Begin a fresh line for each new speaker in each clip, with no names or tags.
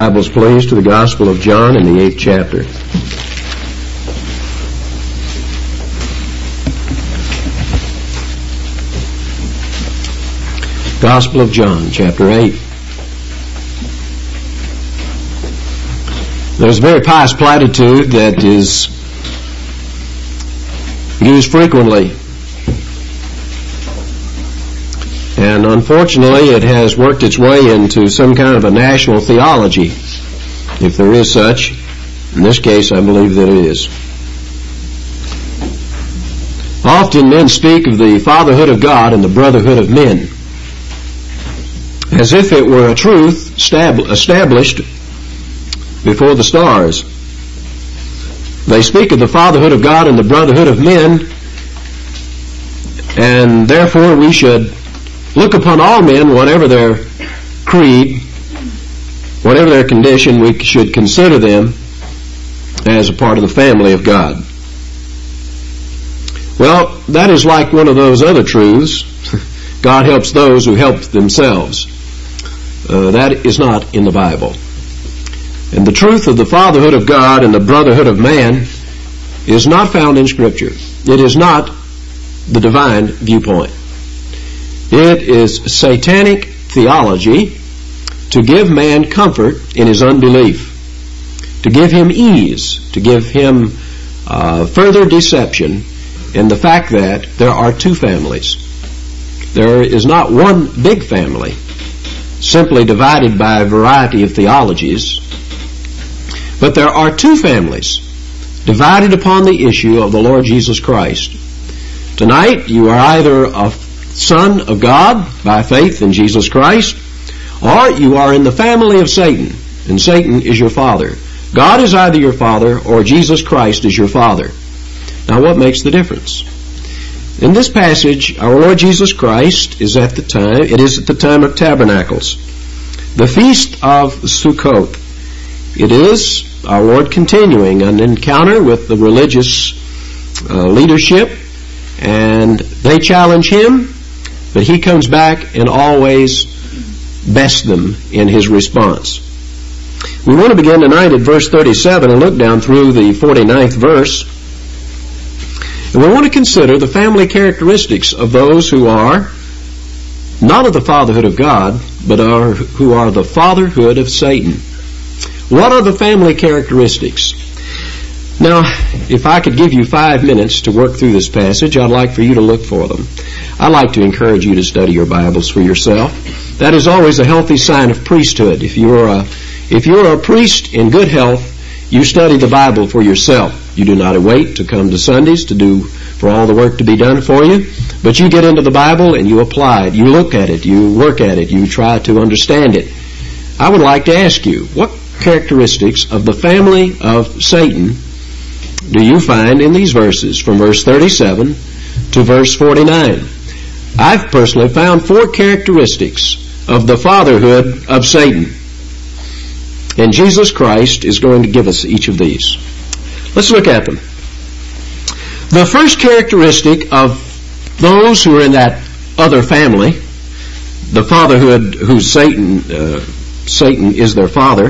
Bibles, please, to the Gospel of John in the 8th chapter. Gospel of John, chapter 8. There's a very pious platitude that is used frequently. And unfortunately, it has worked its way into some kind of a national theology, if there is such. In this case, I believe that it is. Often men speak of the fatherhood of God and the brotherhood of men, as if it were a truth established before the stars. They speak of the fatherhood of God and the brotherhood of men, and therefore we should look upon all men, whatever their creed, whatever their condition, we should consider them as a part of the family of God. Well, that is like one of those other truths. God helps those who help themselves. That is not in the Bible. And the truth of the fatherhood of God and the brotherhood of man is not found in Scripture. It is not the divine viewpoint. It is satanic theology to give man comfort in his unbelief, to give him ease, to give him further deception in the fact that there are two families. There is not one big family, simply divided by a variety of theologies, but there are two families divided upon the issue of the Lord Jesus Christ. Tonight, you are either a son of God by faith in Jesus Christ, or you are in the family of Satan, and Satan is your father. God is either your father or Jesus Christ is your father. Now, what makes the difference? In this passage, our Lord Jesus Christ is at the time of Tabernacles, the feast of Sukkot. It is our Lord continuing an encounter with the religious leadership, and they challenge him, but he comes back and always bests them in his response. We want to begin tonight at verse 37 and look down through the 49th verse. And we want to consider the family characteristics of those who are not of the fatherhood of God, but who are the fatherhood of Satan. What are the family characteristics? Now, if I could give you 5 minutes to work through this passage, I'd like for you to look for them. I'd like to encourage you to study your Bibles for yourself. That is always a healthy sign of priesthood. If you're a priest in good health, you study the Bible for yourself. You do not wait to come to Sundays for all the work to be done for you, but you get into the Bible and you apply it. You look at it, you work at it, you try to understand it. I would like to ask you, what characteristics of the family of Satan do you find in these verses from verse 37 to verse 49? I've personally found 4 characteristics of the fatherhood of Satan. And Jesus Christ is going to give us each of these. Let's look at them. The first characteristic of those who are in that other family, the fatherhood whose Satan is their father,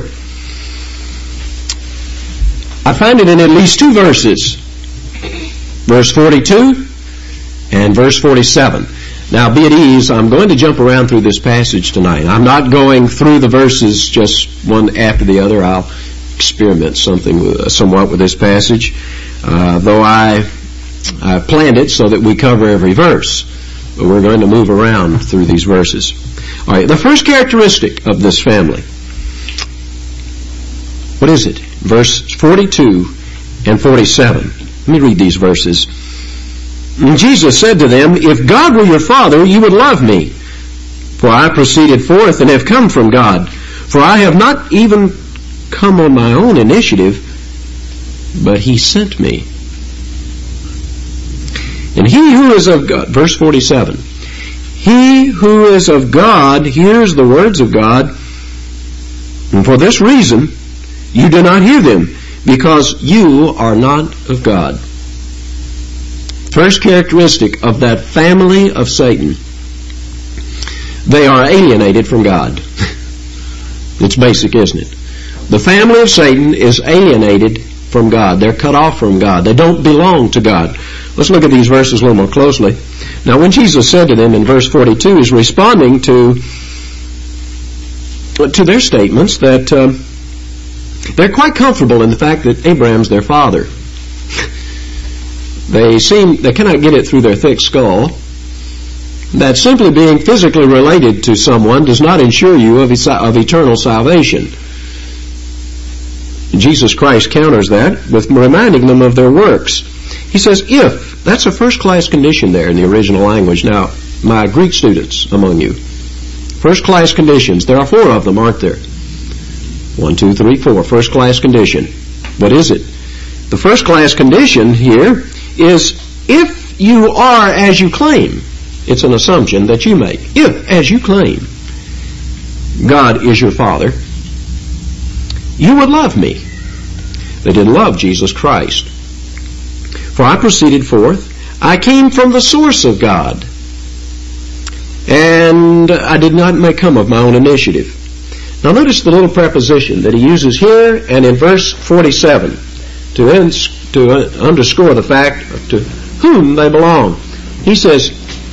I find it in at least 2 verses. Verse 42 and verse 47. Now, be at ease. I'm going to jump around through this passage tonight. I'm not going through the verses just one after the other. I'll experiment somewhat with this passage, though I planned it so that we cover every verse. But we're going to move around through these verses. All right, the first characteristic of this family. What is it? Verse 42 and 47. Let me read these verses. And Jesus said to them, "If God were your Father, you would love me. For I proceeded forth and have come from God. For I have not even come on my own initiative, but He sent me. And he who is of God," verse 47, "he who is of God hears the words of God, and for this reason you do not hear them, because you are not of God." First characteristic of that family of Satan. They are alienated from God. It's basic, isn't it? The family of Satan is alienated from God. They're cut off from God. They don't belong to God. Let's look at these verses a little more closely. Now, when Jesus said to them in verse 42, he's responding to their statements that they're quite comfortable in the fact that Abraham's their father. They cannot get it through their thick skull that simply being physically related to someone does not ensure you of eternal salvation. Jesus Christ counters that with reminding them of their works. He says, if, that's a first-class condition there in the original language. Now, my Greek students among you, first-class conditions, there are 4 of them, aren't there? 1, 2, 3, 4, first-class condition. What is it? The first-class condition here is if you are as you claim. It's an assumption that you make. If, as you claim, God is your Father, you would love me. They didn't love Jesus Christ. For I proceeded forth, I came from the source of God, and I did not come of my own initiative. Now notice the little preposition that he uses here and in verse 47 to underscore the fact to whom they belong. He says,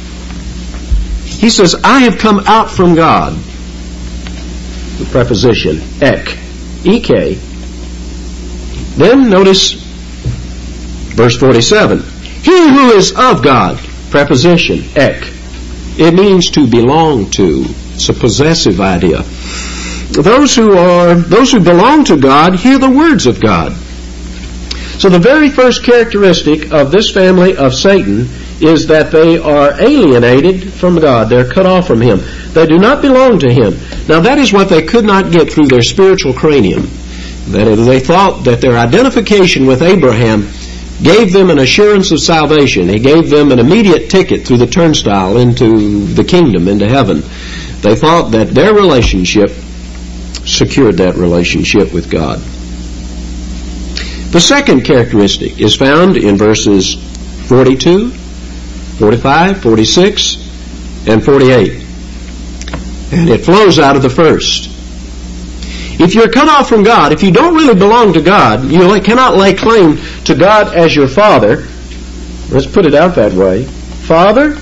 I have come out from God. The preposition, ek. E-K. Then notice verse 47. He who is of God, preposition, ek. It means to belong to. It's a possessive idea. Those who belong to God hear the words of God. So the very first characteristic of this family of Satan is that they are alienated from God. They're cut off from Him. They do not belong to Him. Now that is what they could not get through their spiritual cranium. That they thought that their identification with Abraham gave them an assurance of salvation. He gave them an immediate ticket through the turnstile into the kingdom, into heaven. They thought that their relationship secured that relationship with God. The second characteristic is found in verses 42, 45, 46, and 48. And it flows out of the first. If you're cut off from God, if you don't really belong to God, you cannot lay claim to God as your Father. Let's put it out that way. Father?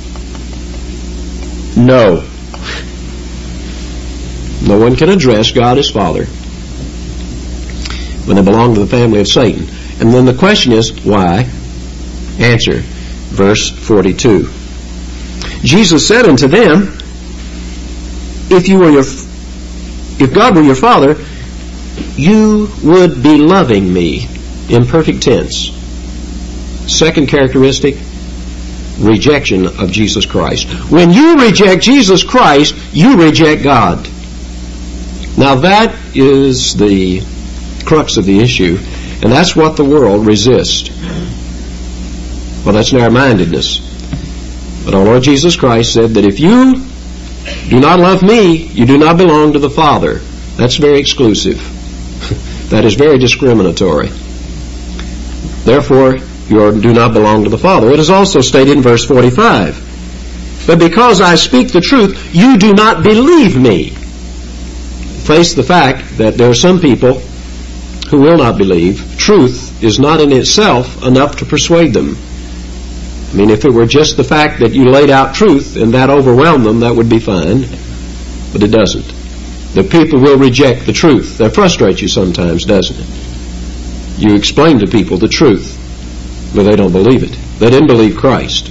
No. No one can address God as Father when they belong to the family of Satan. And then the question is, why? Answer, verse 42. Jesus said unto them, if God were your Father, you would be loving me. Imperfect tense. Second characteristic, rejection of Jesus Christ. When you reject Jesus Christ, you reject God. Now that is the crux of the issue, and that's what the world resists. Well, that's narrow-mindedness. But our Lord Jesus Christ said that if you do not love me, you do not belong to the Father. That's very exclusive. That is very discriminatory. Therefore, you do not belong to the Father. It is also stated in verse 45. But because I speak the truth, you do not believe me. Face the fact that there are some people who will not believe. Truth is not in itself enough to persuade them. I mean, if it were just the fact that you laid out truth and that overwhelmed them, that would be fine. But it doesn't. The people will reject the truth. That frustrates you sometimes, doesn't it? You explain to people the truth, but they don't believe it. They didn't believe Christ.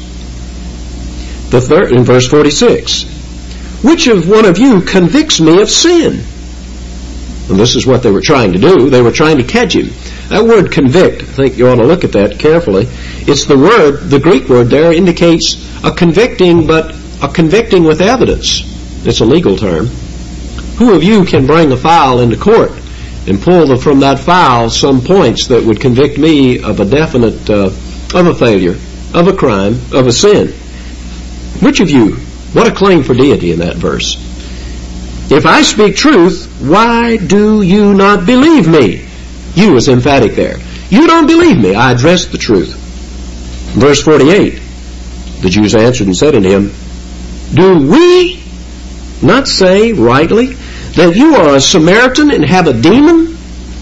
The third, in verse 46, which of one of you convicts me of sin? And this is what they were trying to do. They were trying to catch him. That word convict, I think you ought to look at that carefully. It's the word, the Greek word there indicates a convicting, but a convicting with evidence. It's a legal term. Who of you can bring a file into court and pull from that file some points that would convict me of a definite, of a failure, of a crime, of a sin? Which of you? What a claim for deity in that verse. If I speak truth, why do you not believe me? You is emphatic there. You don't believe me. I addressed the truth. Verse 48. The Jews answered and said unto him, do we not say rightly that you are a Samaritan and have a demon?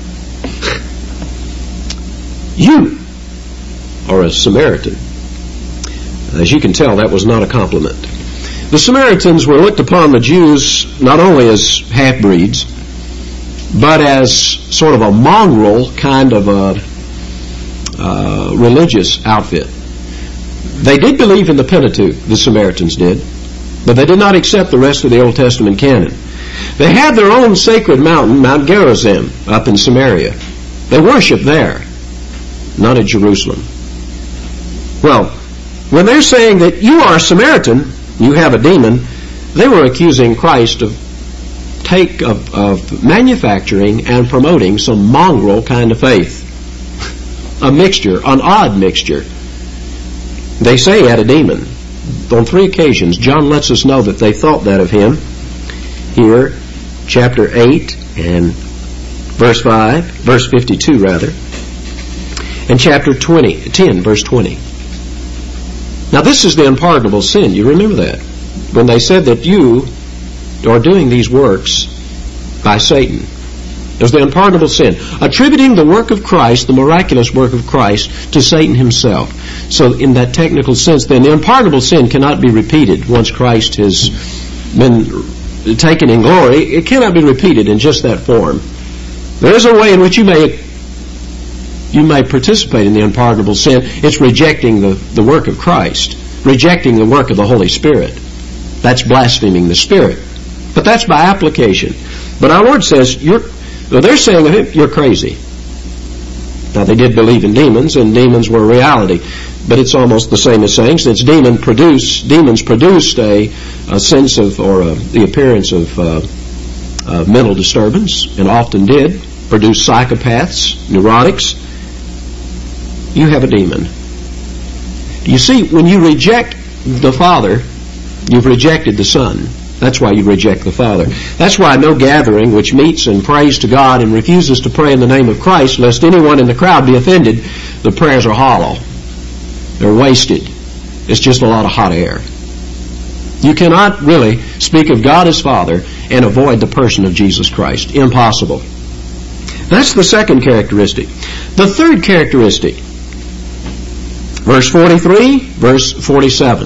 You are a Samaritan. As you can tell, that was not a compliment. The Samaritans were looked upon the Jews not only as half-breeds, but as sort of a mongrel kind of a religious outfit. They did believe in the Pentateuch, the Samaritans did, but they did not accept the rest of the Old Testament canon. They had their own sacred mountain, Mount Gerizim, up in Samaria. They worshiped there, not in Jerusalem. Well, when they're saying that you are a Samaritan, you have a demon, they were accusing Christ of manufacturing and promoting some mongrel kind of faith. A mixture, an odd mixture. They say he had a demon. On 3 occasions, John lets us know that they thought that of him. Here, chapter 8 and verse 52 rather, and chapter 10, verse 20. Now this is the unpardonable sin. You remember that? When they said that you are doing these works by Satan. It was the unpardonable sin. Attributing the work of Christ, the miraculous work of Christ, to Satan himself. So in that technical sense, then, the unpardonable sin cannot be repeated once Christ has been taken in glory. It cannot be repeated in just that form. There is a way in which you may participate in the unpardonable sin. It's rejecting the work of Christ, rejecting the work of the Holy Spirit. That's blaspheming the Spirit. But that's by application. But our Lord says, they're saying of him, you're crazy. Now they did believe in demons, and demons were reality. But it's almost the same as saying, since demons produced a sense of, or the appearance of mental disturbance, and often did produce psychopaths, neurotics, you have a demon. You see, when you reject the Father, you've rejected the Son. That's why you reject the Father. That's why no gathering which meets and prays to God and refuses to pray in the name of Christ, lest anyone in the crowd be offended, the prayers are hollow. They're wasted. It's just a lot of hot air. You cannot really speak of God as Father and avoid the person of Jesus Christ. Impossible. That's the second characteristic. The third characteristic, verse 43, verse 47.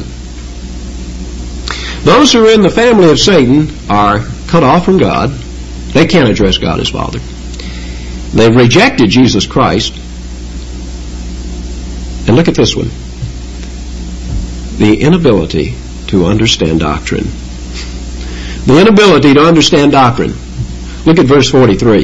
Those who are in the family of Satan are cut off from God. They can't address God as Father. They've rejected Jesus Christ. And look at this one. The inability to understand doctrine. The inability to understand doctrine. Look at verse 43.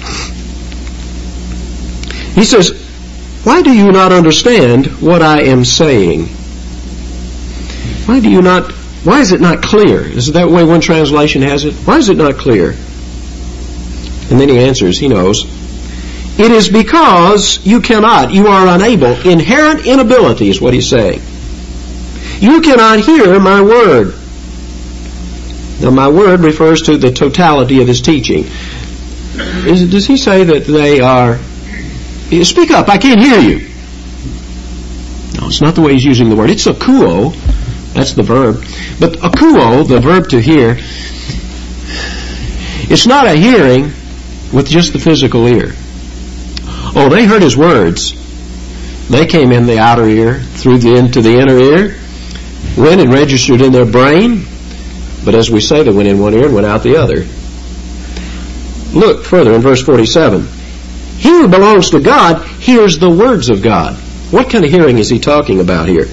He says, why do you not understand what I am saying? Why is it not clear? Is it that way one translation has it? Why is it not clear? And then he answers, he knows. It is because you are unable. Inherent inability is what he's saying. You cannot hear my word. Now my word refers to the totality of his teaching. Does he say that they are... Speak up, I can't hear you. No, it's not the way he's using the word. It's akuo. That's the verb. But akuo, the verb to hear, it's not a hearing with just the physical ear. Oh, they heard his words. They came in the outer ear, into the inner ear, went and registered in their brain. But as we say, they went in one ear and went out the other. Look further in verse 47. He who belongs to God hears the words of God. What kind of hearing is he talking about here?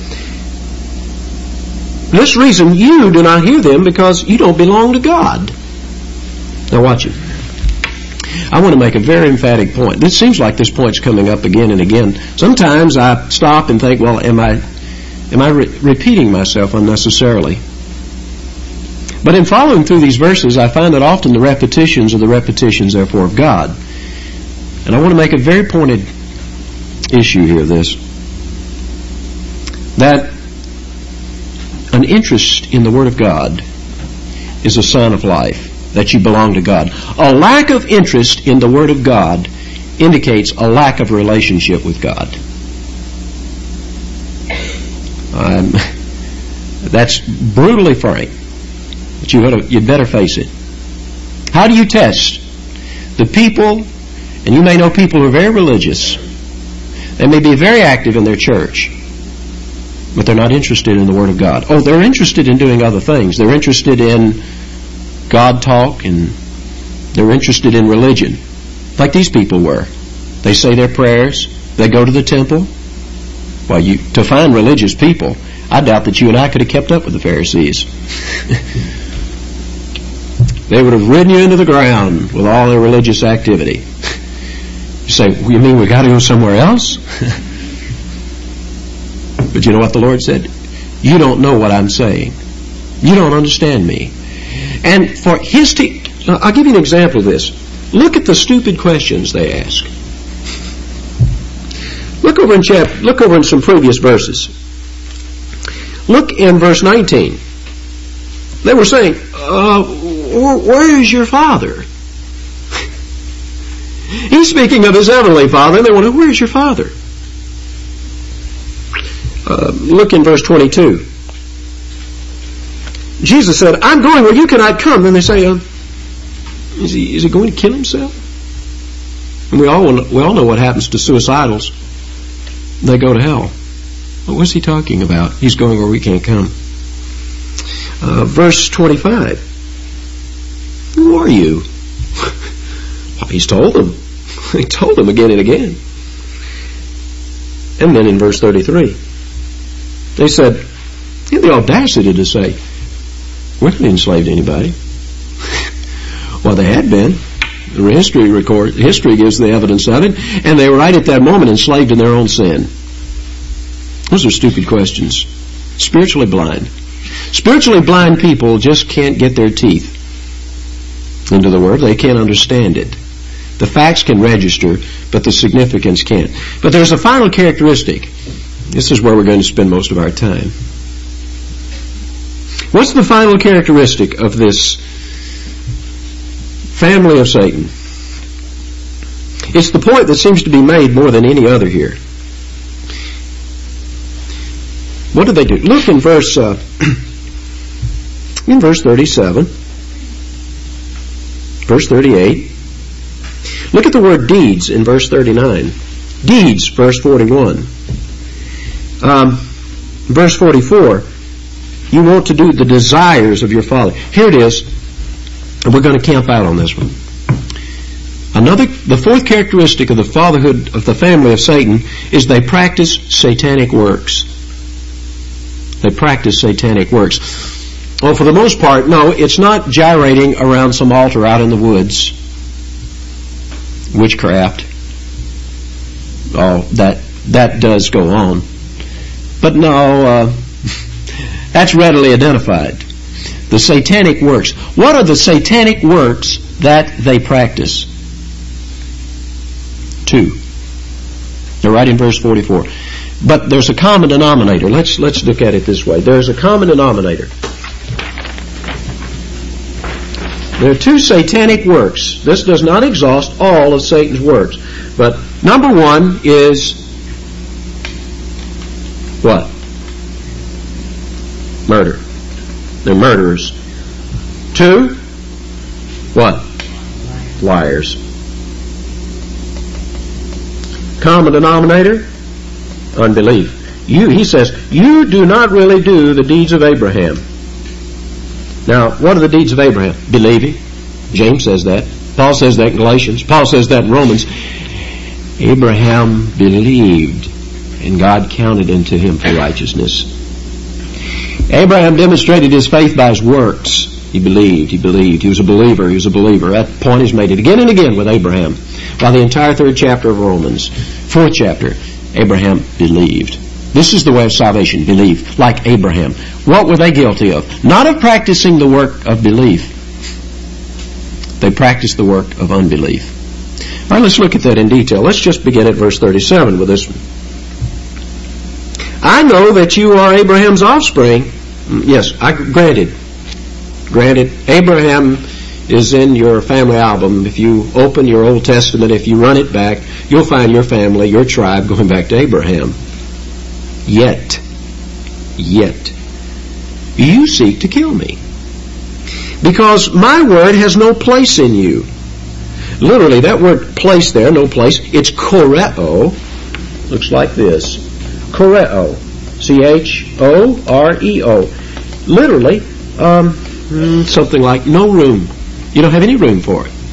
This reason you do not hear them because you don't belong to God. Now watch it. I want to make a very emphatic point. This seems like this point's coming up again and again. Sometimes I stop and think, well, am I repeating myself unnecessarily? But in following through these verses, I find that often the repetitions are the repetitions, therefore, of God. And I want to make a very pointed issue here, that an interest in the Word of God is a sign of life, that you belong to God. A lack of interest in the Word of God indicates a lack of relationship with God. That's brutally frank, but you'd better face it. How do you test the people? And you may know people who are very religious. They may be very active in their church, but they're not interested in the Word of God. Oh, they're interested in doing other things. They're interested in God talk, and they're interested in religion, like these people were. They say their prayers. They go to the temple. Well, to find religious people, I doubt that you and I could have kept up with the Pharisees. They would have ridden you into the ground with all their religious activity. You say, you mean we got to go somewhere else? But you know what the Lord said? You don't know what I'm saying. You don't understand me. And for His I'll give you an example of this. Look at the stupid questions they ask. Look over in some previous verses. Look in verse 19. They were saying, where is your Father? He's speaking of His heavenly Father, and they wonder, where is your Father? Look in verse 22. Jesus said, I'm going where you cannot come. Then they say, is he going to kill himself? And we all know what happens to suicidals. They go to hell. Well, what's he talking about? He's going where we can't come. Verse 25. Who are you? Well, He's told them. He told them again and again. And then in verse 33, they said, he had the audacity to say, we're not enslaved to anybody. Well, they had been. History gives the evidence of it, and they were right at that moment enslaved in their own sin. Those are stupid questions. Spiritually blind. Spiritually blind people just can't get their teeth into the Word. They can't understand it. The facts can register, but the significance can't. But there's a final characteristic. This is where we're going to spend most of our time. What's the final characteristic of this family of Satan? It's the point that seems to be made more than any other here. What did they do? Look in verse 37, verse 38. Look at the word deeds in verse 39. Deeds, verse 41. Verse 44. You want to do the desires of your father. Here it is. And we're going to camp out on this one. The fourth characteristic of the fatherhood of the family of Satan is they practice satanic works. They practice satanic works. Well, for the most part, no, it's not gyrating around some altar out in the woods. Witchcraft. Oh, that does go on. But no, that's readily identified. The satanic works. What are the satanic works that they practice? 2. They're right in verse 44. But there's a common denominator. Let's look at it this way. There's a common denominator. There are 2 satanic works. This does not exhaust all of Satan's works. But number 1 is what? Murder. They're murderers. 2, what? Liars. Common denominator? Unbelief. He says, you do not really do the deeds of Abraham. Now, what are the deeds of Abraham? Believing. James says that. Paul says that in Galatians. Paul says that in Romans. Abraham believed, and God counted unto him for righteousness. Abraham demonstrated his faith by his works. He believed. He was a believer. That point is made again and again with Abraham. By the entire 3rd chapter of Romans, 4th chapter, Abraham believed. This is the way of salvation, believe, like Abraham. What were they guilty of? Not of practicing the work of belief. They practiced the work of unbelief. All right, let's look at that in detail. Let's just begin at verse 37 with this one. I know that you are Abraham's offspring. Yes, granted. Abraham is in your family album. If you open your Old Testament, if you run it back, you'll find your family, your tribe, going back to Abraham. Yet, you seek to kill me. because my word has no place in you. Literally, that word place there, no place, it's choreo. Looks like this. Choreo. C-H-O-R-E-O. Literally, something like no room. You don't have any room for it.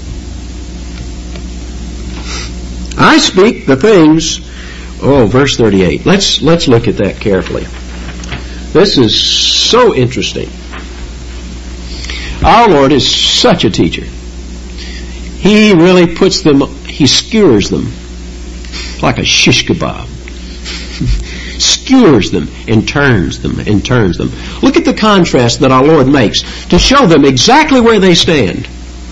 I speak the things... verse 38. Let's look at that carefully. This is so interesting. Our Lord is such a teacher. He really puts them, he skewers them like a shish kebab. Skewers them and turns them and turns them. Look at the contrast that our Lord makes to show them exactly where they stand.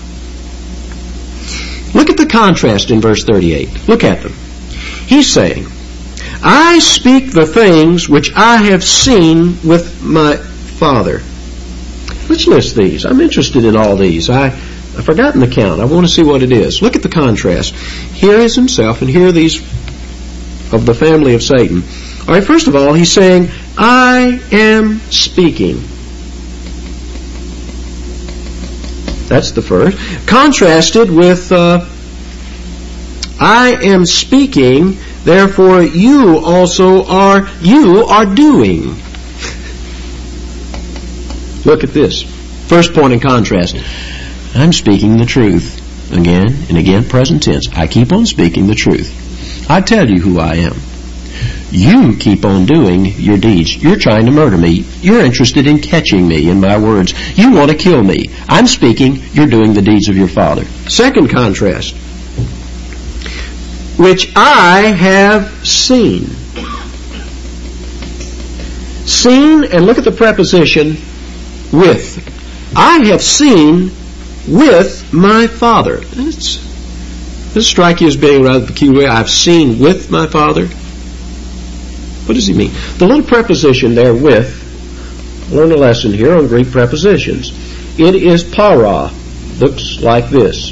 Look at the contrast in verse 38. Look at them. He's saying, I speak the things which I have seen with my Father. Let's list these. I'm interested in all these. I've forgotten the count. I want to see what it is. Look at the contrast. Here is himself, and here are these of the family of Satan. All right, first of all, he's saying, I am speaking. That's the first. Contrasted with, I am speaking, therefore you also are doing. Look at this. First point in contrast. I'm speaking the truth. Again and again, present tense. I keep on speaking the truth. I tell you who I am. You keep on doing your deeds. You're trying to murder me. You're interested in catching me in my words. You want to kill me. I'm speaking. You're doing the deeds of your father. Second contrast. Which I have seen. Seen, and look at the preposition with. I have seen with my Father. Does this strike you as being rather peculiar? I've seen with my Father. What does he mean? The little preposition there, with, learn a lesson here on Greek prepositions. It is para. Looks like this.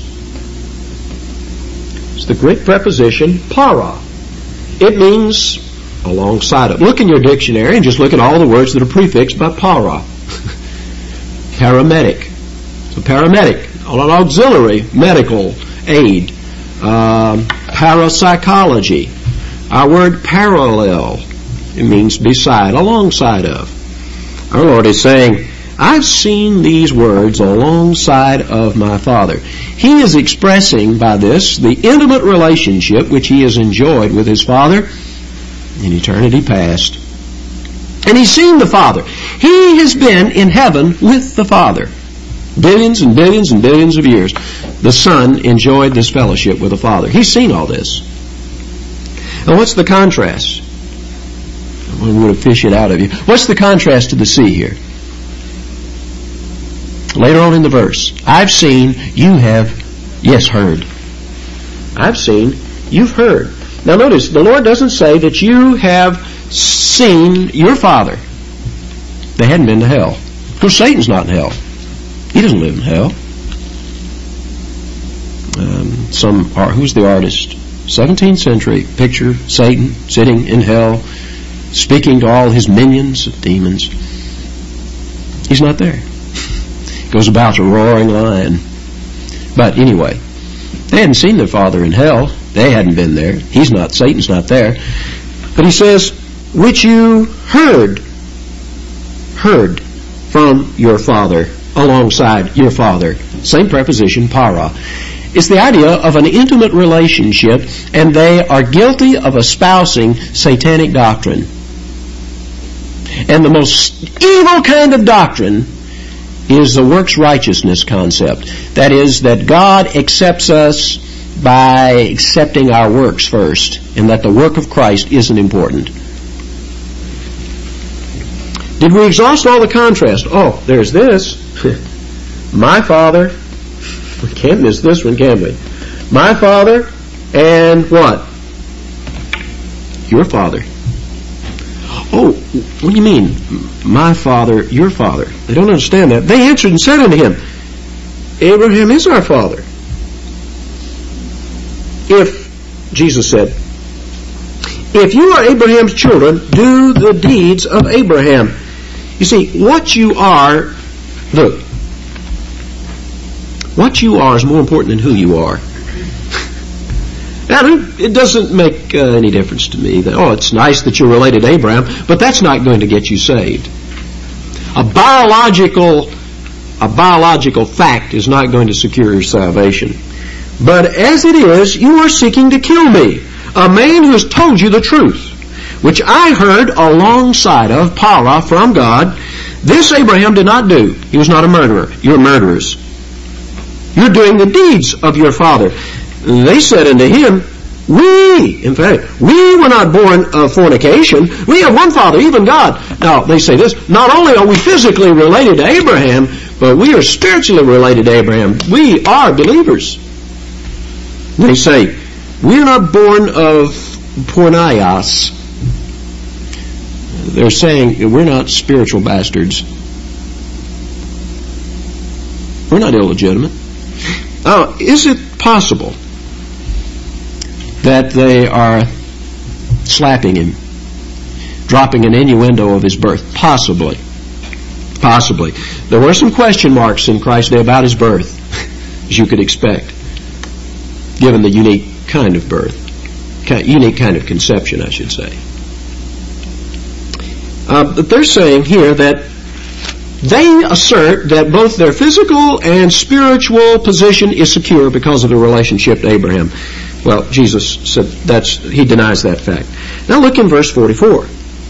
It's the Greek preposition para. It means alongside of. Look in your dictionary and just look at all the words that are prefixed by para. Paramedic. So paramedic, an auxiliary medical aid. Parapsychology. Our word parallel. It means beside, alongside of. Our Lord is saying, I've seen these words alongside of my Father. He is expressing by this the intimate relationship which he has enjoyed with his Father in eternity past. And he's seen the Father. He has been in heaven with the Father. Billions and billions and billions of years. The Son enjoyed this fellowship with the Father. He's seen all this. Now what's the contrast? We would have fished it out of you. What's the contrast to the sea here? Later on in the verse, I've seen, you have, yes, heard. I've seen, you've heard. Now notice, the Lord doesn't say that you have seen your Father. They hadn't been to hell. Of course, Satan's not in hell. He doesn't live in hell. Who's the artist? 17th century picture, Satan sitting in hell, speaking to all his minions of demons. He's not there. Goes about a roaring lion. But anyway, they hadn't seen their Father in hell. They hadn't been there. He's not. Satan's not there. But he says, which you heard from your Father, alongside your Father. Same preposition, para. It's the idea of an intimate relationship, and they are guilty of espousing satanic doctrine. And the most evil kind of doctrine is the works righteousness concept. That is, that God accepts us by accepting our works first, and that the work of Christ isn't important. Did we exhaust all the contrast? Oh, there's this. My Father. We can't miss this one, can we? My Father and what? Your Father. Oh, what do you mean? My Father, your Father. They don't understand that. They answered and said unto him, Abraham is our father. If, Jesus said, if you are Abraham's children, do the deeds of Abraham. You see, what you are, look, What you are is more important than who you are. Now, it doesn't make any difference to me that, it's nice that you're related to Abraham, but that's not going to get you saved. A biological fact is not going to secure your salvation. But as it is, you are seeking to kill me, a man who has told you the truth, which I heard alongside of, para, from God. This Abraham did not do. He was not a murderer. You're murderers. You're doing the deeds of your father. They said unto him, we were not born of fornication. We have one Father, even God. Now, they say this, not only are we physically related to Abraham, but we are spiritually related to Abraham. We are believers. They say, we're not born of pornaios. They're saying we're not spiritual bastards. We're not illegitimate. Is it possible that they are slapping him, dropping an innuendo of his birth? Possibly. Possibly. There were some question marks in Christ's day about his birth, as you could expect, given the unique kind of birth, unique kind of conception, I should say. But they're saying here that they assert that both their physical and spiritual position is secure because of the relationship to Abraham. Well, Jesus said he denies that fact. Now look in verse 44.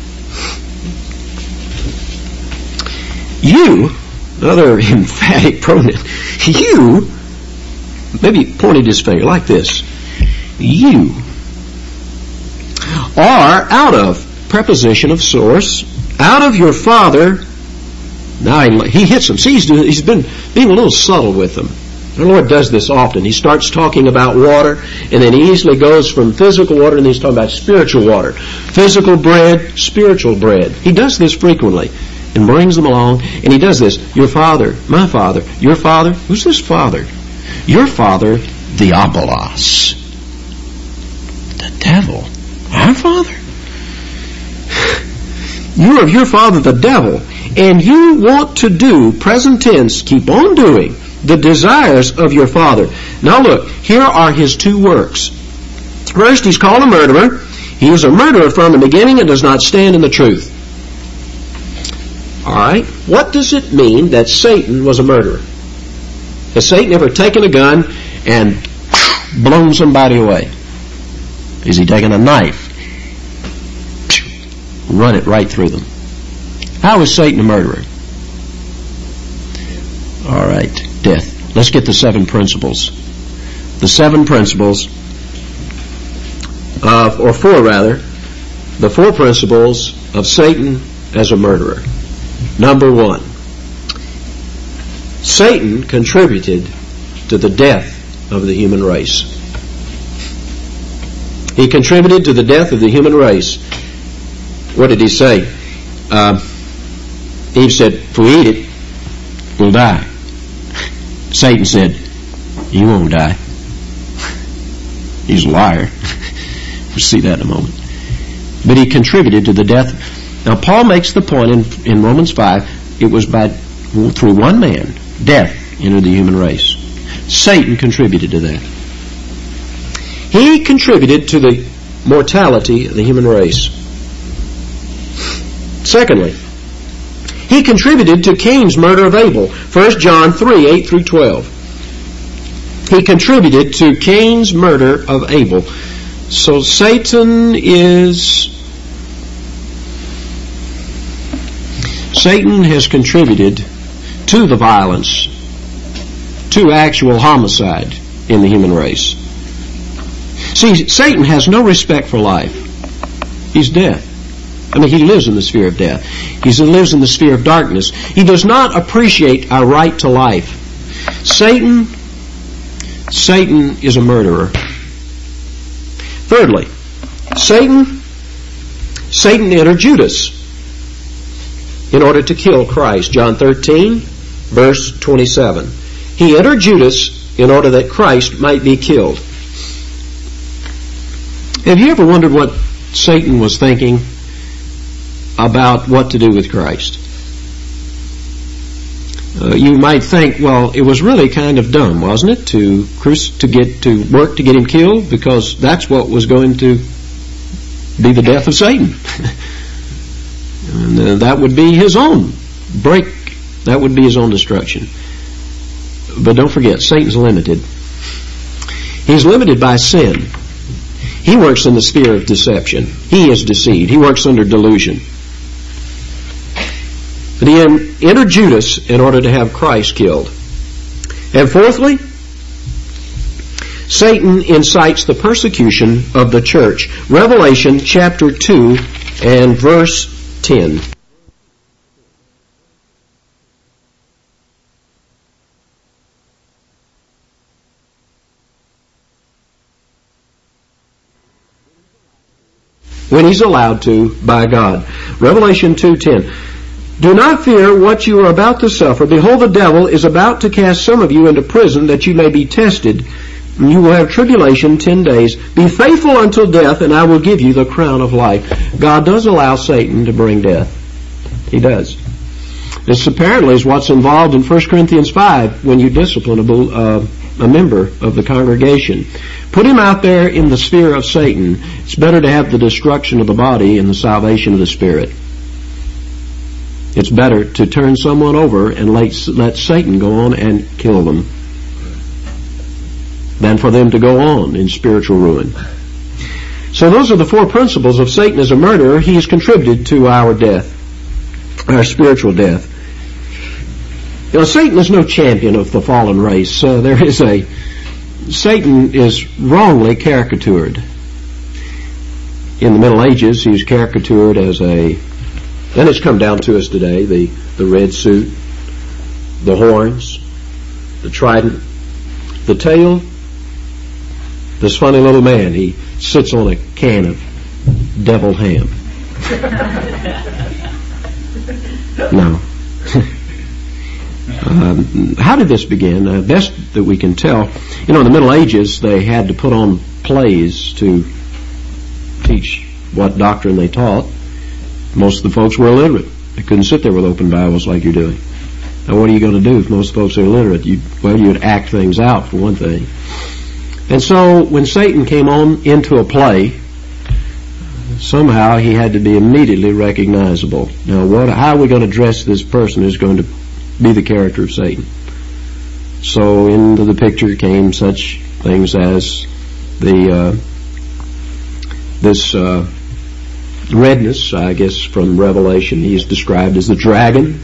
You, another emphatic pronoun, you, maybe pointed his finger like this. You are out of, preposition of source, out of your father. Now he hits them. See, he's been being a little subtle with them. The Lord does this often. He starts talking about water, and then he easily goes from physical water, and then he's talking about spiritual water. Physical bread, spiritual bread. He does this frequently and brings them along, and he does this. Your father, my father, your father. Who's this father? Your father, Diabolos. The devil. Our father? You are of your father, the devil, and you want to do, present tense, keep on doing, the desires of your father. Now look, here are his two works. First, he's called a murderer. He is a murderer from the beginning and does not stand in the truth. Alright, what does it mean that Satan was a murderer? Has Satan ever taken a gun and blown somebody away? Is he taking a knife? Run it right through them. How is Satan a murderer? Alright, death. Let's get the 7 principles. The 7 principles, or 4 rather, the 4 principles of Satan as a murderer. Number 1, Satan contributed to the death of the human race. He contributed to the death of the human race. What did he say? Eve said, if we eat it, we'll die. Satan said, you won't die. He's a liar. We'll see that in a moment. But he contributed to the death. Now Paul makes the point in Romans 5, it was through one man, death entered the human race. Satan contributed to that. He contributed to the mortality of the human race. Secondly, he contributed to Cain's murder of Abel. 1 John 3, 8 through 12. He contributed to Cain's murder of Abel. So Satan has contributed to the violence, to actual homicide in the human race. See, Satan has no respect for life. He's death. I mean, he lives in the sphere of death. He lives in the sphere of darkness. He does not appreciate our right to life. Satan is a murderer. Thirdly, Satan entered Judas in order to kill Christ. John 13, verse 27. He entered Judas in order that Christ might be killed. Have you ever wondered what Satan was thinking about what to do with Christ? You might think, well, it was really kind of dumb, wasn't it, to work to get him killed, because that's what was going to be the death of Satan. And that would be his own break. That would be his own destruction. But don't forget, Satan's limited. He's limited by sin. He works in the sphere of deception. He is deceived. He works under delusion. But he entered Judas in order to have Christ killed. And fourthly, Satan incites the persecution of the church. Revelation chapter 2 and verse 10. When he's allowed to by God. Revelation 2:10. Do not fear what you are about to suffer. Behold, the devil is about to cast some of you into prison that you may be tested. You will have tribulation 10 days. Be faithful until death, and I will give you the crown of life. God does allow Satan to bring death. He does. This apparently is what's involved in 1 Corinthians 5 when you discipline a member of the congregation. Put him out there in the sphere of Satan. It's better to have the destruction of the body and the salvation of the spirit. It's better to turn someone over and let Satan go on and kill them than for them to go on in spiritual ruin. So those are the four principles of Satan as a murderer. He has contributed to our death, our spiritual death. You know, Satan is no champion of the fallen race. Satan is wrongly caricatured. In the Middle Ages, he was caricatured as and it's come down to us today, the red suit, the horns, the trident, the tail, this funny little man. He sits on a can of deviled ham. No. How did this begin? Best that we can tell, in the Middle Ages, they had to put on plays to teach what doctrine they taught. Most of the folks were illiterate. They couldn't sit there with open Bibles like you're doing. Now, what are you going to do if most folks are illiterate? You would act things out, for one thing. And so, when Satan came on into a play, somehow he had to be immediately recognizable. Now, how are we going to dress this person who's going to be the character of Satan? So, into the picture came such things as this redness, I guess, from Revelation. He is described as the dragon.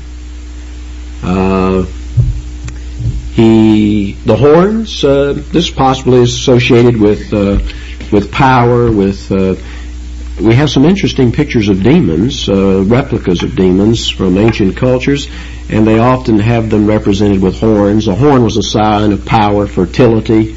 The horns, this possibly is associated with power, we have some interesting pictures of demons, replicas of demons from ancient cultures, and they often have them represented with horns. A horn was a sign of power, fertility.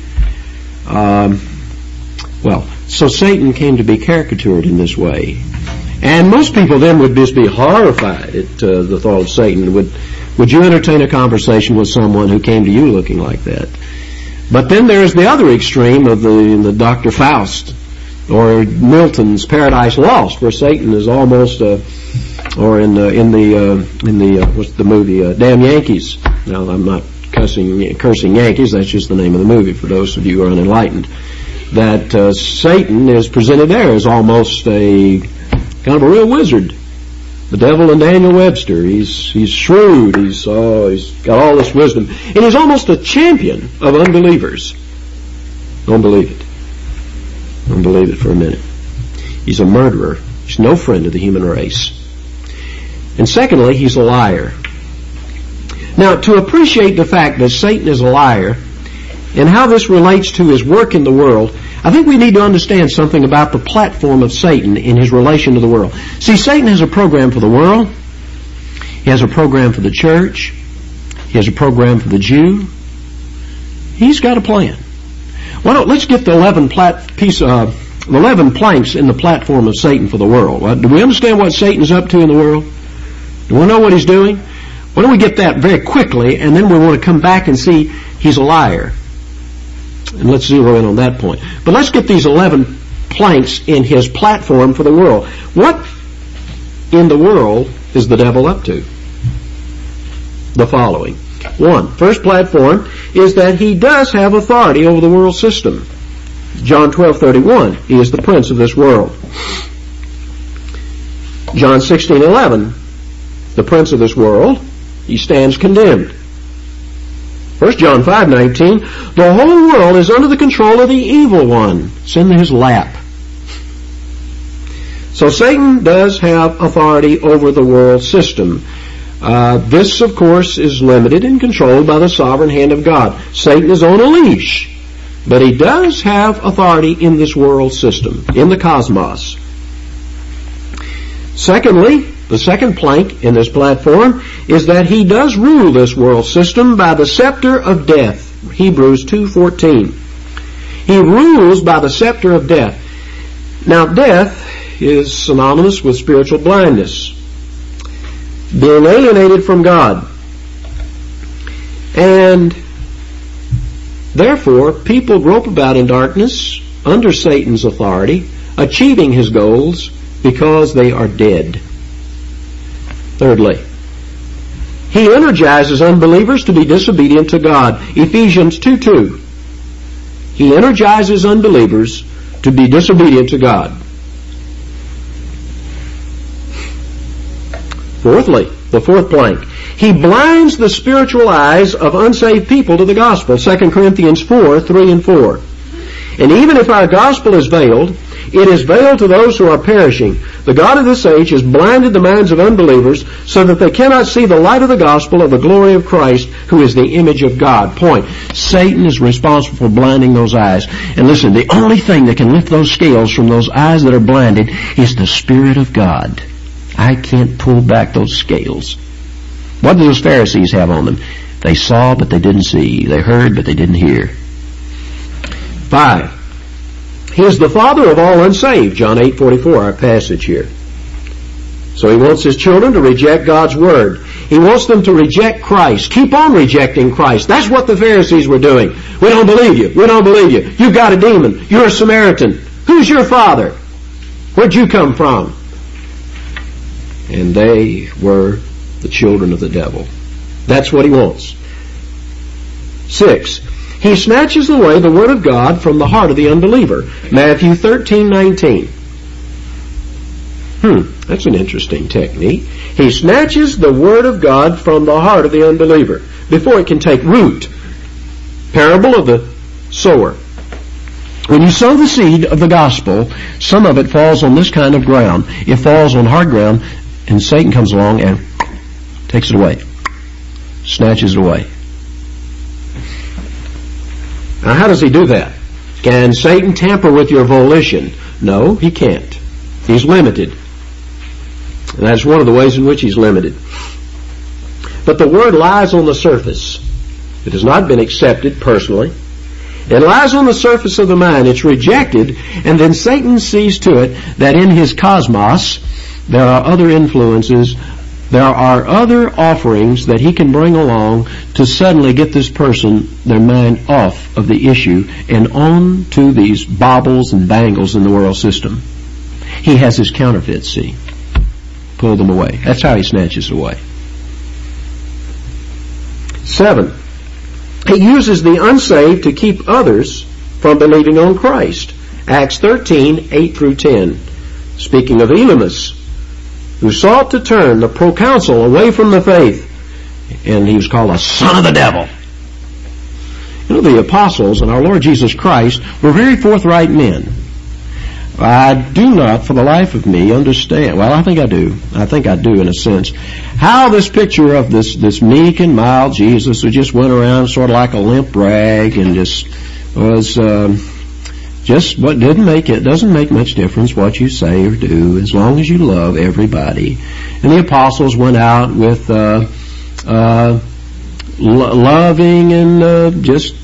So Satan came to be caricatured in this way. And most people then would just be horrified at the thought of Satan. Would you entertain a conversation with someone who came to you looking like that? But then there's the other extreme of the Dr. Faust or Milton's Paradise Lost, where Satan is almost, or in the what's the movie, Damn Yankees. Now, I'm not cursing Yankees. That's just the name of the movie for those of you who are unenlightened. That Satan is presented there as almost a kind of a real wizard. The devil and Daniel Webster. He's shrewd. He's got all this wisdom, and he's almost a champion of unbelievers. Don't believe it. Don't believe it for a minute. He's a murderer. He's no friend of the human race. And secondly, he's a liar. Now, to appreciate the fact that Satan is a liar and how this relates to his work in the world, I think we need to understand something about the platform of Satan in his relation to the world. See, Satan has a program for the world. He has a program for the church. He has a program for the Jew. He's got a plan. Let's get the 11 planks in the platform of Satan for the world. Do we understand what Satan's up to in the world? Do we know what he's doing? Why don't we get that very quickly, and then we want to come back and see he's a liar. And let's zero in on that point. But let's get these 11 planks in his platform for the world. What in the world is the devil up to? The following. 1. First platform is that he does have authority over the world system. John 12:31, he is the prince of this world. John 16:11, the prince of this world, he stands condemned. 1 John 5:19, the whole world is under the control of the evil one. It's in his lap. So Satan does have authority over the world system. This, of course, is limited and controlled by the sovereign hand of God. Satan is on a leash, but he does have authority in this world system, in the cosmos. Secondly, the second plank in this platform is that he does rule this world system by the scepter of death. Hebrews 2:14. He rules by the scepter of death. Now, death is synonymous with spiritual blindness, being alienated from God. And therefore, people grope about in darkness under Satan's authority, achieving his goals because they are dead. Thirdly, he energizes unbelievers to be disobedient to God. Ephesians 2:2. He energizes unbelievers to be disobedient to God. Fourthly, the fourth plank, he blinds the spiritual eyes of unsaved people to the gospel. 2 Corinthians 4:3 and 4. And even if our gospel is veiled, it is veiled to those who are perishing. The God of this age has blinded the minds of unbelievers so that they cannot see the light of the gospel of the glory of Christ, who is the image of God. Point. Satan is responsible for blinding those eyes. And listen, the only thing that can lift those scales from those eyes that are blinded is the Spirit of God. I can't pull back those scales. What did those Pharisees have on them? They saw, but they didn't see. They heard, but they didn't hear. 5. He is the father of all unsaved. John 8:44, our passage here. So he wants his children to reject God's Word. He wants them to reject Christ. Keep on rejecting Christ. That's what the Pharisees were doing. We don't believe you. We don't believe you. You've got a demon. You're a Samaritan. Who's your father? Where'd you come from? And they were the children of the devil. That's what he wants. 6. He snatches away the Word of God from the heart of the unbeliever. Matthew 13:19. That's an interesting technique. He snatches the Word of God from the heart of the unbeliever before it can take root. Parable of the sower. When you sow the seed of the gospel, some of it falls on this kind of ground. It falls on hard ground, and Satan comes along and takes it away. Snatches it away. Now, how does he do that? Can Satan tamper with your volition? No, he can't. He's limited. And that's one of the ways in which he's limited. But the Word lies on the surface. It has not been accepted personally. It lies on the surface of the mind. It's rejected, and then Satan sees to it that in his cosmos there are other influences, there are other offerings that he can bring along to suddenly get this person, their mind off of the issue and on to these baubles and bangles in the world system. He has his counterfeits, see. Pull them away. That's how he snatches away. 7. He uses the unsaved to keep others from believing on Christ. Acts 13:8 through 10. Speaking of Elymas, who sought to turn the proconsul away from the faith, and he was called a son of the devil. You know, the apostles and our Lord Jesus Christ were very forthright men. I do not, for the life of me, understand. Well, I think I do. I think I do in a sense. How this picture of this meek and mild Jesus who just went around sort of like a limp rag and just was just what doesn't make much difference what you say or do as long as you love everybody. And the apostles went out with loving and just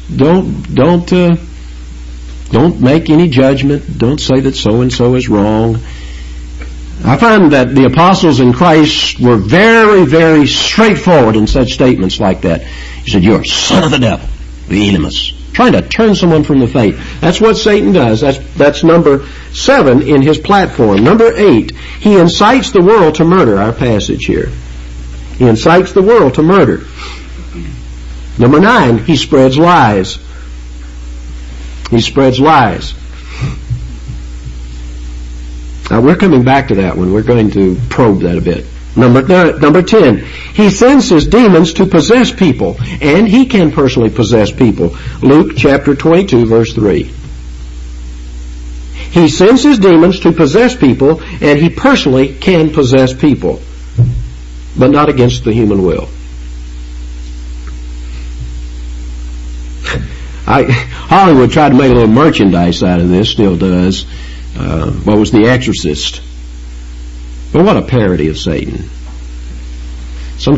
don't make any judgment. Don't say that so-and-so is wrong. I find that the apostles in Christ were very, very straightforward in such statements like that. He said, "You're a son of the devil, the Elymas," trying to turn someone from the faith. That's what Satan does. That's number 7 in his platform. Number 8, he incites the world to murder, our passage here. He incites the world to murder. Number 9, he spreads lies. He spreads lies. Now we're coming back to that one. We're going to probe that a bit. Number 10, he sends his demons to possess people, and he can personally possess people. Luke chapter 22, verse 3. He sends his demons to possess people, and he personally can possess people, but not against the human will. Hollywood tried to make a little merchandise out of this, still does. What was The Exorcist? But what a parody of Satan. Some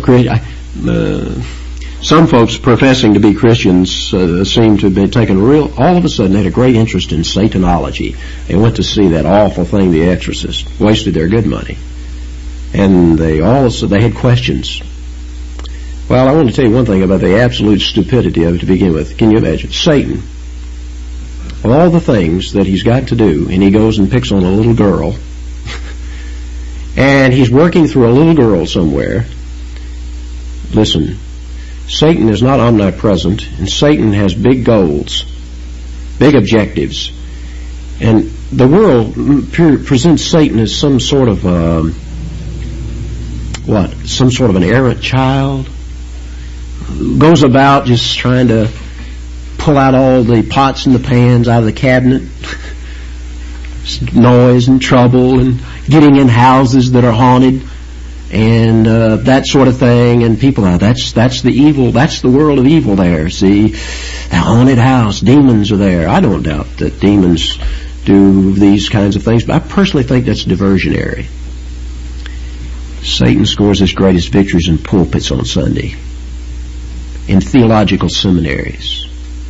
folks professing to be Christians seem to have been taken all of a sudden they had a great interest in Satanology. They went to see that awful thing, The Exorcist. Wasted their good money. And they had questions. Well, I want to tell you one thing about the absolute stupidity of it to begin with. Can you imagine? Satan, of all the things that he's got to do, and he goes and picks on a little girl, and he's working through a little girl somewhere. Listen, Satan is not omnipresent, and Satan has big goals, big objectives. And the world presents Satan as some sort of, some sort of an errant child, goes about just trying to pull out all the pots and the pans out of the cabinet, noise and trouble, and getting in houses that are haunted, and that sort of thing. And people, that's the evil, that's the world of evil there. See, the haunted house, demons are there. I don't doubt that demons do these kinds of things, but I personally think that's diversionary. Satan scores his greatest victories in pulpits on Sunday, in theological seminaries,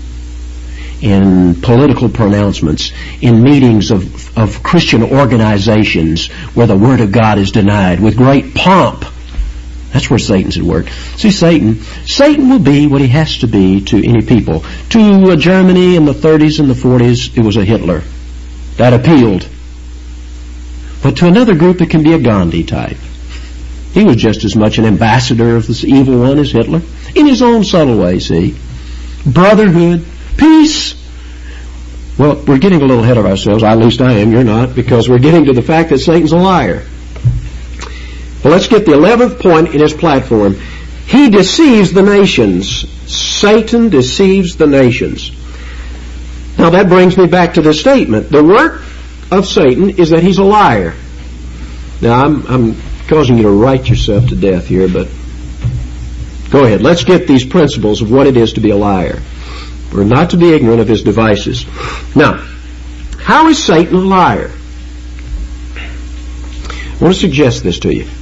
in political pronouncements, in meetings of Christian organizations where the Word of God is denied with great pomp. That's where Satan's at work. See, Satan will be what he has to be to any people. To Germany in the 30s and the 40s, it was a Hitler. That appealed. But to another group, it can be a Gandhi type. He was just as much an ambassador of this evil one as Hitler, in his own subtle way, see. Brotherhood, peace. Well, we're getting a little ahead of ourselves. At least I am, you're not, because we're getting to the fact that Satan's a liar. Well, let's get the 11th point in his platform. He deceives the nations. Satan deceives the nations. Now that brings me back to this statement. The work of Satan is that he's a liar. Now I'm causing you to write yourself to death here, but go ahead. Let's get these principles of what it is to be a liar. We're not to be ignorant of his devices. Now, how is Satan a liar? I want to suggest this to you.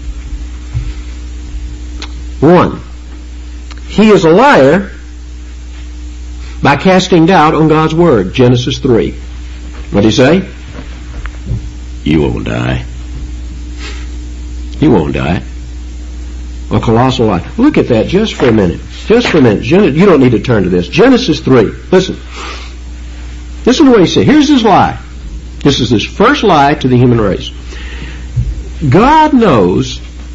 1, he is a liar by casting doubt on God's Word. Genesis 3. What did he say? You won't die. You won't die. A colossal lie. Look at that just for a minute. Just for a minute. You don't need to turn to this. Genesis 3. Listen. Listen to what he said. Here's his lie. This is his first lie to the human race. God knows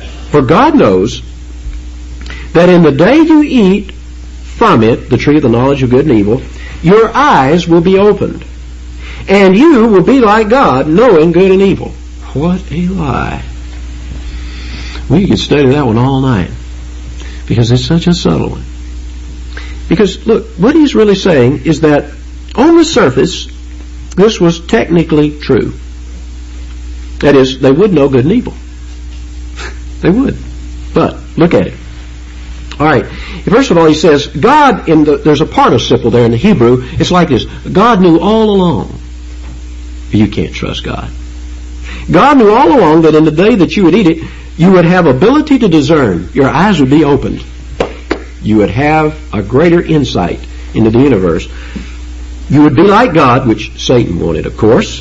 that in the day you eat from it, the tree of the knowledge of good and evil, your eyes will be opened, and you will be like God, knowing good and evil. What a lie. We could study that one all night, because it's such a subtle one. Because, look, what he's really saying is that on the surface, this was technically true. That is, they would know good and evil. They would. But, look at it. All right. First of all, he says, God, there's a participle there in the Hebrew. It's like this. God knew all along. You can't trust God. God knew all along that in the day that you would eat it, you would have ability to discern. Your eyes would be opened. You would have a greater insight into the universe. You would be like God, which Satan wanted, of course.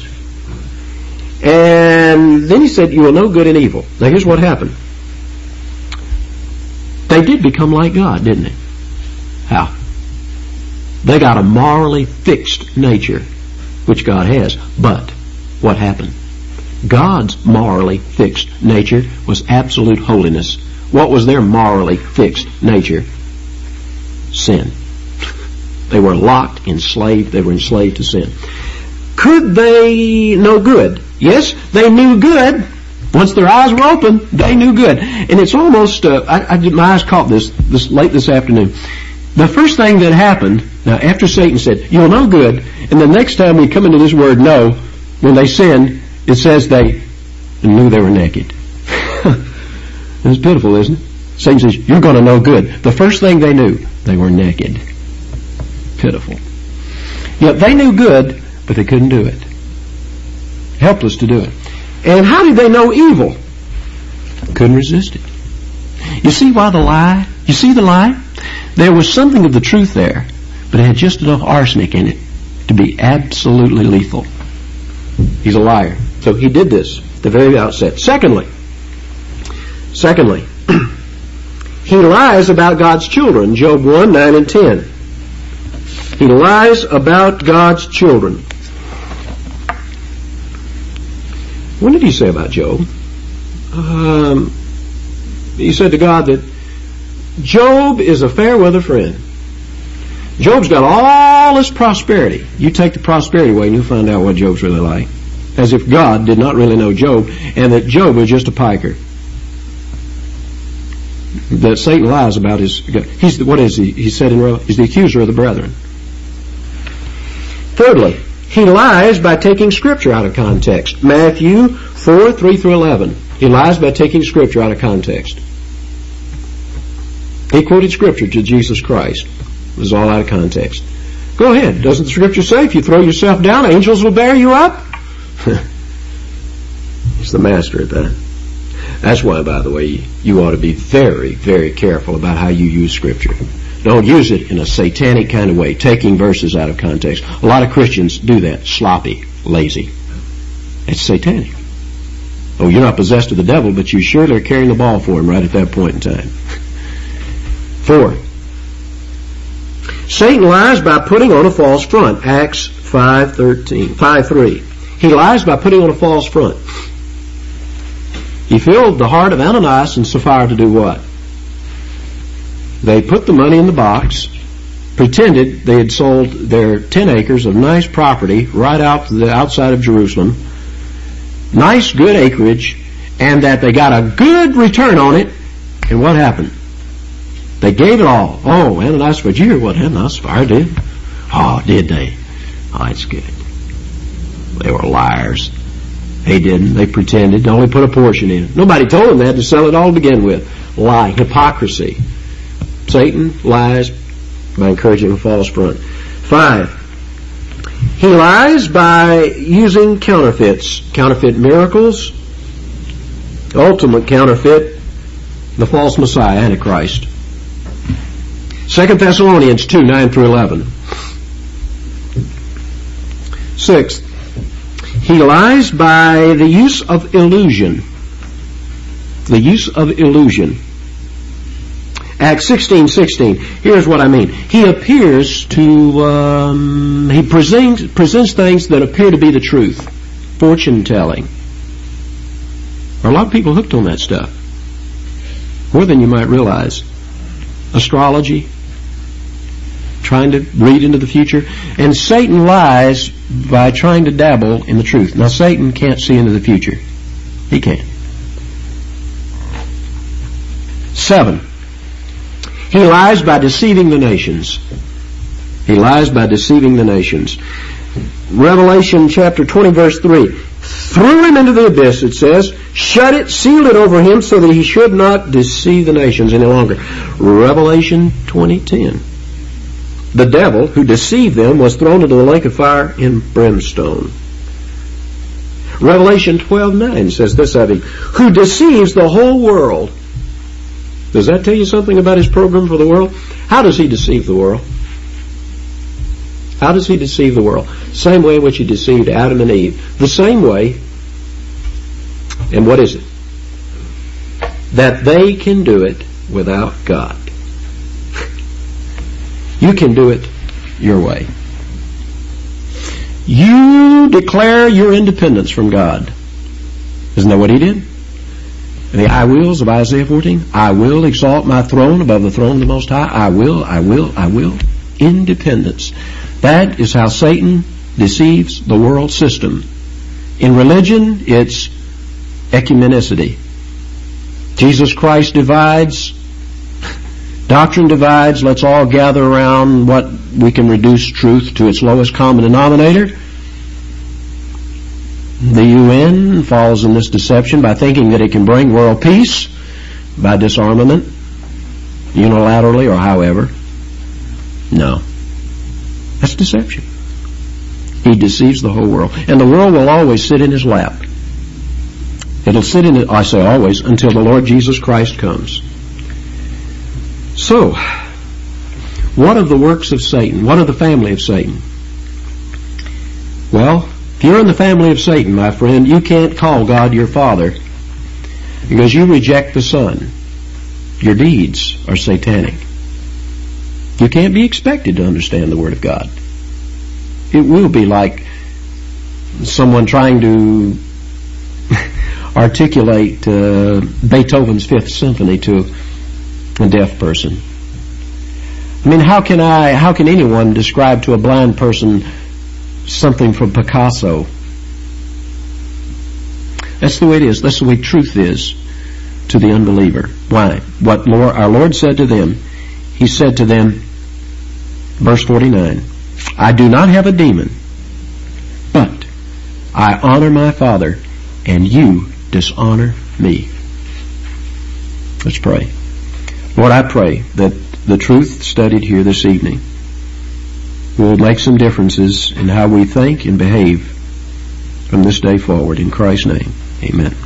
And then he said, you will know good and evil. Now here's what happened. They did become like God, didn't they? How? They got a morally fixed nature, which God has. But what happened? God's morally fixed nature was absolute holiness. What was their morally fixed nature? sin. They were locked, enslaved. They were enslaved to sin. Could they know good? Yes, they knew good. Once their eyes were open, they knew good. And it's almost, my eyes caught this late this afternoon. The first thing that happened, now after Satan said, you'll know good, and the next time we come into this word know, when they sinned, it says they knew they were naked. It's pitiful, isn't it? Satan says, you're going to know good. The first thing they knew, they were naked. Pitiful. Yet they knew good, but they couldn't do it. Helpless to do it. And how did they know evil? Couldn't resist it. You see why the lie? You see the lie? There was something of the truth there, but it had just enough arsenic in it to be absolutely lethal. He's a liar. So he did this at the very outset. Secondly, he lies about God's children. Job 1, 9 and 10. He lies about God's children. What did he say about Job? He said to God that Job is a fair weather friend. Job's got all this prosperity. You take the prosperity away and you'll find out what Job's really like. As if God did not really know Job and that Job was just a piker. That Satan lies about what is he? He said he's the accuser of the brethren. Thirdly, he lies by taking Scripture out of context. Matthew 4, 3 through 11. He lies by taking Scripture out of context. He quoted Scripture to Jesus Christ. It was all out of context. Go ahead. Doesn't the Scripture say if you throw yourself down, angels will bear you up? He's the master at that. That's why, by the way, you ought to be very, very careful about how you use Scripture. Don't use it in a satanic kind of way, taking verses out of context. A lot of Christians do that. Sloppy, lazy. It's satanic. Oh, you're not possessed of the devil, but you surely are carrying the ball for him right at that point in time. 4. Satan lies by putting on a false front. Acts 5:3. He lies by putting on a false front. He filled the heart of Ananias and Sapphira to do what? They put the money in the box, pretended they had sold their 10 acres of nice property right out to the outside of Jerusalem, nice good acreage, and that they got a good return on it. And what happened? They gave it all. Oh, Ananias, did you hear what Ananias and Sapphira did? Oh, did they? Oh, it's good. They were liars. They didn't. They pretended. They only put a portion in. Nobody told them they had to sell it all to begin with. Lie. Hypocrisy. Satan lies by encouraging a false front. 5. He lies by using counterfeits. Counterfeit miracles. Ultimate counterfeit, the false Messiah, Antichrist. 2 Thessalonians 2, 9 through 11. 6. He lies by the use of illusion. The use of illusion. Acts 16:16. Here's what I mean. He appears to, he presents things that appear to be the truth. Fortune telling. There are a lot of people hooked on that stuff. More than you might realize. Astrology. Trying to read into the future. And Satan lies by trying to dabble in the truth. Now Satan can't see into the future. He can't. 7. He lies by deceiving the nations. He lies by deceiving the nations. Revelation chapter 20 verse 3. Threw him into the abyss, it says, shut it, sealed it over him so that he should not deceive the nations any longer. Revelation 20:10. The devil who deceived them was thrown into the lake of fire and brimstone. Revelation 12:9 says this of him, who deceives the whole world. Does that tell you something about his program for the world? How does he deceive the world? How does he deceive the world? Same way in which he deceived Adam and Eve. The same way. And what is it? That they can do it without God. You can do it your way. You declare your independence from God. Isn't that what he did? And the I wills of Isaiah 14, I will exalt my throne above the throne of the Most High. I will. Independence. That is how Satan deceives the world system. In religion, it's ecumenicity. Jesus Christ divides. Doctrine divides. Let's all gather around what we can reduce truth to its lowest common denominator. The UN falls in this deception by thinking that it can bring world peace by disarmament, unilaterally or however. No. That's deception. He deceives the whole world. And the world will always sit in his lap. It'll sit in it, I say always, until the Lord Jesus Christ comes. So, what of the works of Satan? What of the family of Satan? Well, if you're in the family of Satan, my friend, you can't call God your Father because you reject the Son. Your deeds are satanic. You can't be expected to understand the Word of God. It will be like someone trying to articulate Beethoven's Fifth Symphony to a deaf person. I mean, how can anyone describe to a blind person something from Picasso? That's the way it is. That's the way truth is to the unbeliever. Why? What our Lord said to them, He said to them, verse 49, I do not have a demon, but I honor my Father, and you dishonor me. Let's pray. Lord, I pray that the truth studied here this evening will make some differences in how we think and behave from this day forward. In Christ's name, amen.